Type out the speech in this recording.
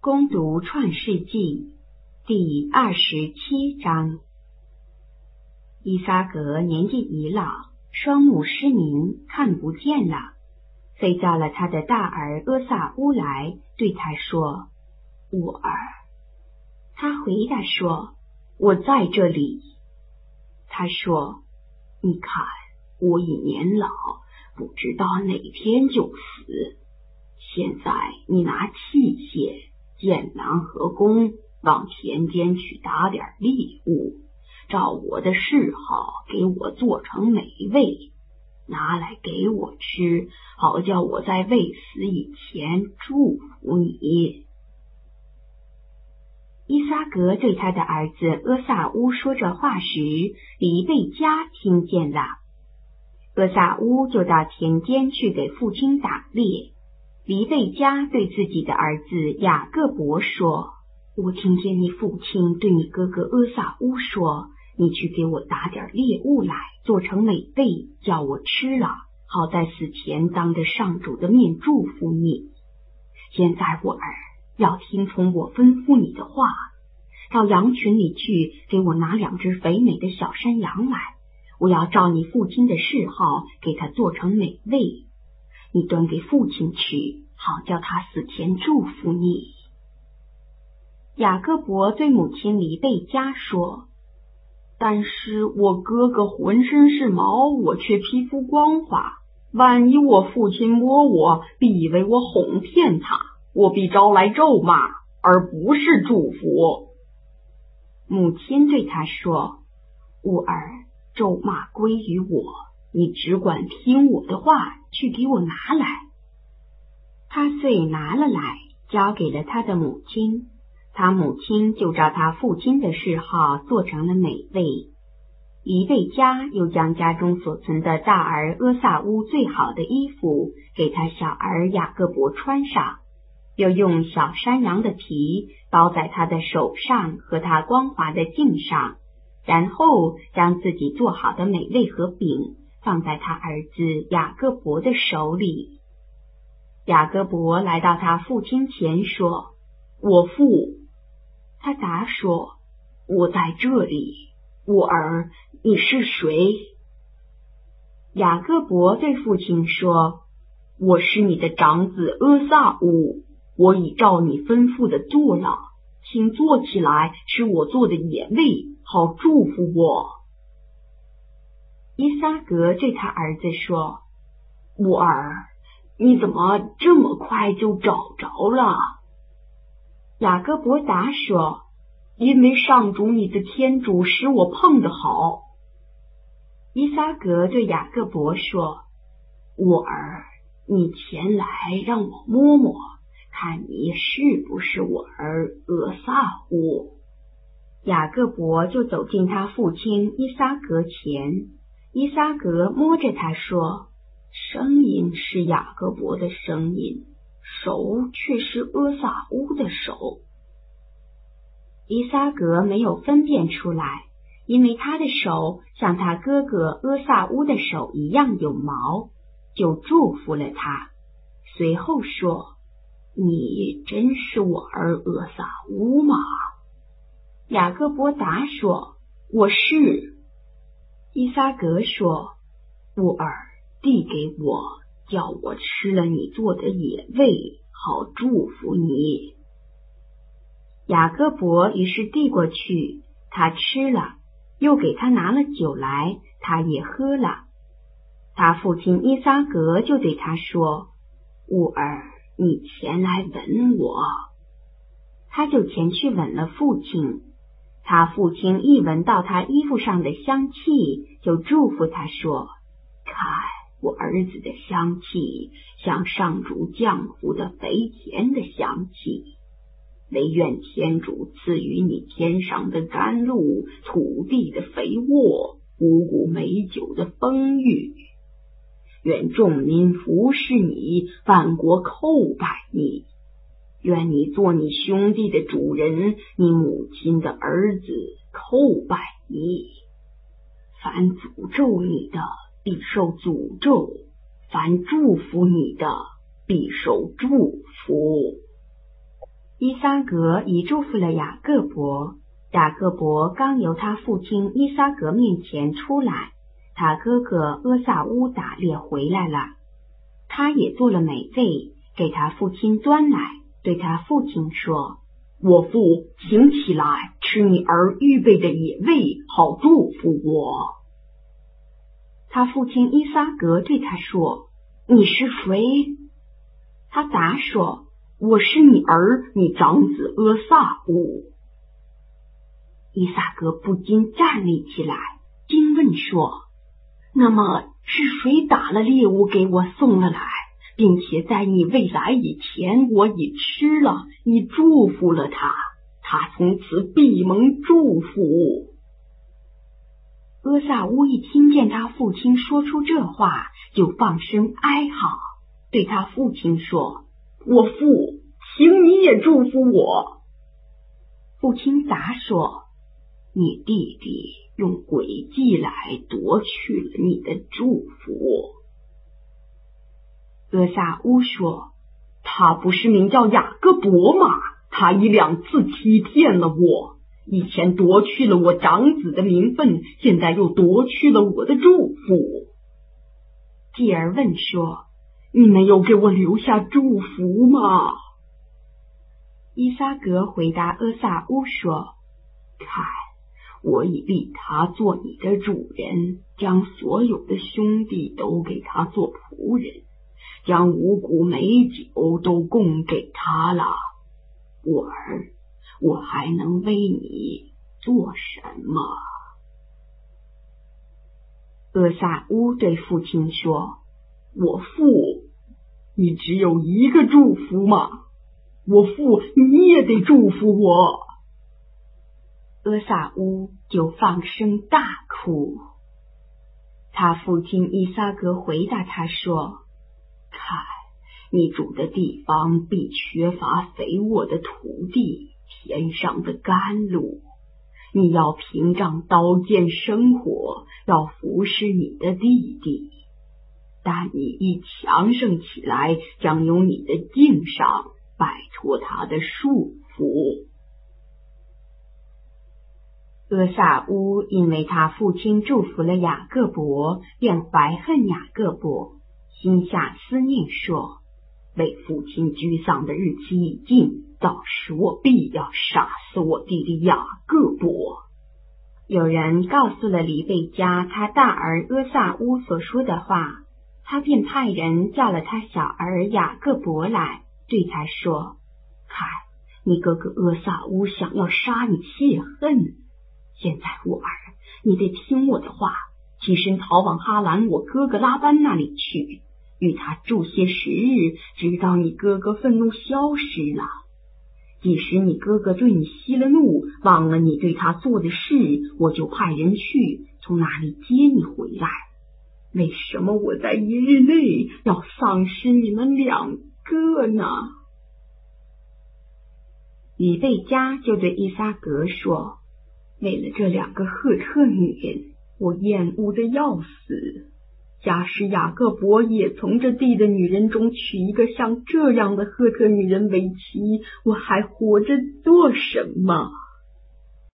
攻读创世纪第27章。伊撒格年纪已老，双目失明，看不见了，遂叫了他的大儿阿撒乌来，对他说：我儿。他回答说：我在这里。他说：你看，我已年老，不知道哪天就死。现在你拿器械、箭囊和弓，往田间去打点猎物，照我的嗜好给我做成美味，拿来给我吃，好叫我在未死以前祝福你。伊撒格对他的儿子阿撒乌说这话时，黎贝加听见了。阿撒乌就到田间去给父亲打猎。黎贝加对自己的儿子雅各伯说：我听见你父亲对你哥哥阿撒乌说，你去给我打点猎物来，做成美味，叫我吃了，好在死前当着上主的面祝福你。现在我儿，要听从我吩咐你的话，到羊群里去给我拿2只肥美的小山羊来，我要照你父亲的嗜好给他做成美味，你端给父亲吃，好叫他死前祝福你。雅各伯对母亲黎贝加说：但是我哥哥浑身是毛，我却皮肤光滑，万一我父亲摸我，必以为我哄骗他，我必招来咒骂，而不是祝福。母亲对他说：我儿，咒骂归于我，你只管听我的话，去给我拿来。他遂拿了来，交给了他的母亲。他母亲就照他父亲的嗜好做成了美味。黎贝加又将家中所存的大儿阿撒乌最好的衣服给他小儿雅各伯穿上，又用小山羊的皮包在他的手上和他光滑的颈上，然后将自己做好的美味和饼放在他儿子雅各伯的手里。雅各伯来到他父亲前说：我父。他答说：我在这里。我儿，你是谁？雅各伯对父亲说：我是你的长子阿撒乌，我已照你吩咐的做了，请坐起来吃我做的野味，好祝福我。伊撒格对他儿子说：我儿，你怎么这么快就找着了？雅各伯答说：因为上主你的天主使我碰得好。伊撒格对雅各伯说：我儿，你前来让我摸摸，看你是不是我儿阿撒乌。雅各伯就走进他父亲伊撒格前，伊撒格摸着他说：声音是雅各伯的声音，手却是阿撒乌的手。伊撒格没有分辨出来，因为他的手像他哥哥阿撒乌的手一样有毛，就祝福了他。随后说：你真是我儿阿撒乌吗？雅各伯答说：我是。伊撒格说：我儿，递给我，叫我吃了你做的野味，好祝福你。雅各伯于是递过去，他吃了，又给他拿了酒来，他也喝了。他父亲伊撒格就对他说：我儿，你前来吻我。他就前去吻了父亲。他父亲一闻到他衣服上的香气，就祝福他说：看，我儿子的香气像上主降福的肥田的香气。惟愿天主赐予你天上的甘露，土地的肥沃，五谷美酒的丰裕。愿众民服侍你，万国叩拜你。愿你做你兄弟的主人，你母亲的儿子叩拜你。凡诅咒你的，必受诅咒；凡祝福你的，必受祝福。 伊撒格已祝福了雅各伯。雅各伯刚由他父亲伊撒格面前出来，他哥哥阿萨乌打猎回来了，他也做了美味，给他父亲端来，对他父亲说：我父，请起来，吃你儿预备的野味，好祝福我。他父亲伊撒格对他说：你是谁？他答说：我是你儿，你长子阿萨乌。伊撒格不禁站立起来，惊问说：那么是谁打了猎物给我送了来，并且在你未来以前我已吃了，你祝福了他，他从此必蒙祝福。阿萨乌一听见他父亲说出这话，就放声哀嚎，对他父亲说：我父，请你也祝福我。父亲答说：你弟弟用诡计来夺去了你的祝福。阿萨乌说：他不是名叫雅各伯吗？他已2次欺骗了我，以前夺去了我长子的名分，现在又夺去了我的祝福。继而问说：你没有给我留下祝福吗？伊撒格回答阿萨乌说：看，我已立他做你的主人，将所有的兄弟都给他做仆人，将五谷美酒都供给他了。我儿，我还能为你做什么？阿萨乌对父亲说：我父，你只有一个祝福吗？我父，你也得祝福我。阿萨乌就放声大哭。他父亲伊撒格回答他说：看，你住的地方必缺乏肥沃的土地，天上的甘露，你要凭仗刀剑生活，要服侍你的弟弟。但你一强盛起来，将由你的敬上摆脱他的束缚。阿萨乌因为他父亲祝福了雅各伯，便怀恨雅各伯，心下思念说：为父亲居丧的日期已近，到时我必要杀死我弟弟雅各伯。有人告诉了黎贝加他大儿阿萨乌所说的话，他便派人叫了他小儿雅各伯来，对他说：看，你哥哥阿萨乌想要杀你泄恨，现在我儿，你得听我的话，起身逃往哈兰我哥哥拉班那里去，与他住些时日，直到你哥哥愤怒消失了。即使你哥哥对你息了怒，忘了你对他做的事，我就派人去从那里接你回来。为什么我在一日内要丧失你们2个呢？以贝加就对伊撒格说：为了这2个赫特女人，我厌恶的要死。假使雅各伯也从这地的女人中娶一个像这样的赫特女人为妻，我还活着做什么？